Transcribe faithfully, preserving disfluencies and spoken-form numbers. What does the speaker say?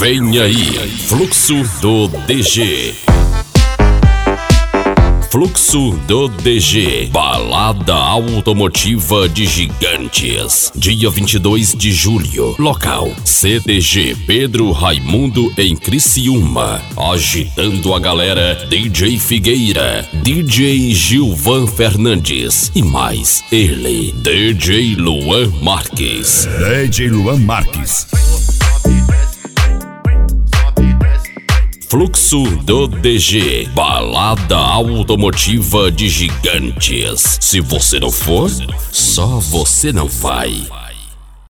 Vem aí, Fluxo do D G. Fluxo do D G, balada automotiva de gigantes. Dia vinte e dois de julho, local C D G Pedro Raimundo em Criciúma. Agitando a galera, D J Figueira, D J Gilvan Fernandes e mais ele, D J Luan Marques. D J Luan Marques. Fluxo do D G, balada automotiva de gigantes. Se você não for, só você não vai.